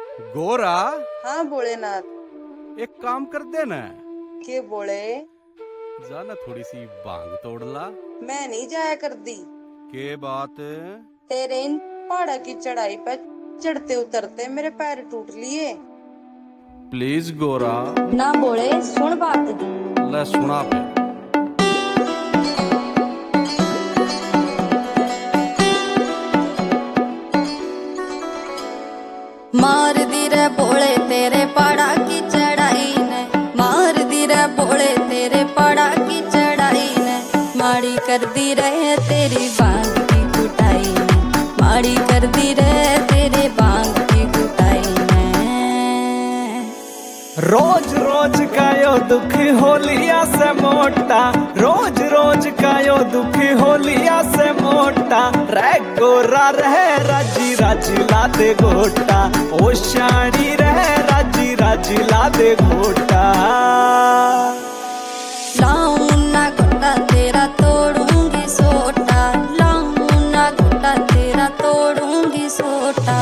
गोरा, हाँ भोलेनाथ। एक काम कर दे ना। के बोले? जाना थोड़ी सी भांग तोड़ ला। मैं नहीं जाया कर दी। के बात? तेरे इन पहाड़ा की चढ़ाई पर चढ़ते उतरते मेरे पैर टूट लिए। प्लीज गोरा। ना बोले, सुन बात। ले सुना पे। मार दी रे भोले तेरे पहाड़ा की चढ़ाई ने, मार दी रे भोले तेरे पहाड़ा की चढ़ाई ने, माड़ी कर दी रे तेरी बांग की कुटाई ने, माड़ी कर दी रे तेरे बांग की कुटाई ने। रोज रोज का यो दुख होलिया से मोटा, रोज रोज का यो दुख होलिया से मोटा, रे गोरा रहे राजी राजी ला दे घोटा, ओ शानी रहे राजी राजी ला दे घोटा। लाऊं ना घोटा तेरा तोड़ूंगी सोटा, लाऊं ना घोटा तेरा तोड़ूंगी सोटा।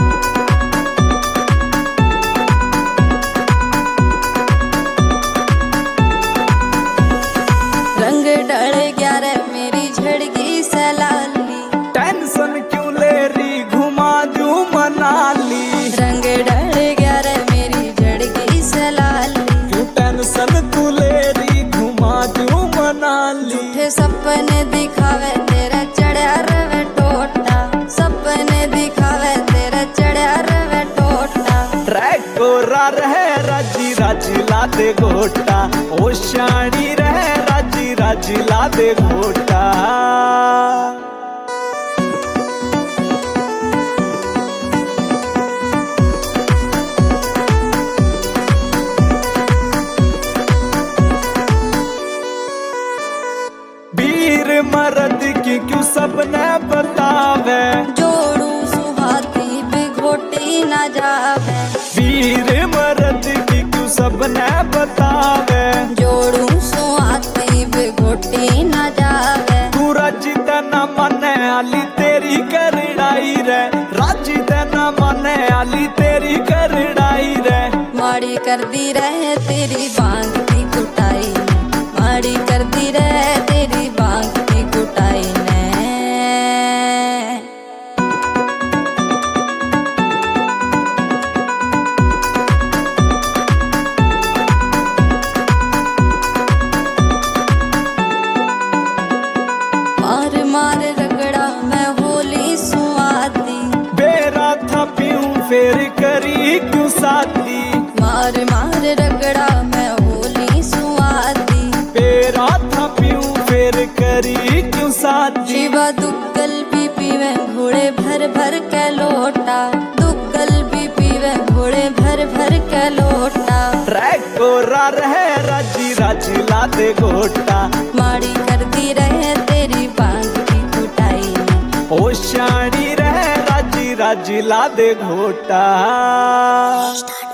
रंग डल गया रे मेरी झड़गी सलाली, टेंशन क्यों ले रही घुमा दूं मनाली, रंग डल गया रे मेरी झड़गी सलाली, क्यों टेंशन तू ले रही घुमा दूं मनाली। झूठे सपने दिखावे तेरा चढ़ा रवे टोटा, सपने दिखावे तेरा चढ़ा रवे टोटा। रे गोरा रहे राजी राजी ला दे घोटा, ओ शानी रहे राजी राजी ला दे घोटा। वीर मर्द की क्यों सबने बतावे, जोड़ू सुहाती भी घोटी ना जावे, वीर मर्द की क्यों सबने बतावे, जोड़ू सुहाती भी घोटी ना जावे। तू राजी तना मने आली तेरी करड़ाई रे, राजी तना मने आली तेरी करड़ाई रे। माड़ी कर दी रहे तेरी बांग की कुटाई ने, माड़ी कर दी रहे तेरी बांग की कुटाई ने। मार मार रगड़ा मैं होली सुआती, बेरा था पीऊं फेर करी क्यों साथी, मार मार रगड़ा मैं होली सुआती, बेरा था पीऊं फेर करी क्यों साथी। शिवा दुग्गल भी पीवे घोड़े भर भर के लोटा, दुग्गल भी पीवे घोड़े भर भर के लोटा। रे गोरा रहे राजी राजी ला दे घोटा, माड़ी कर दी रहे तेरी बांग की कुटाई ने, ओ शानी रहे राजी राजी ला दे घोटा।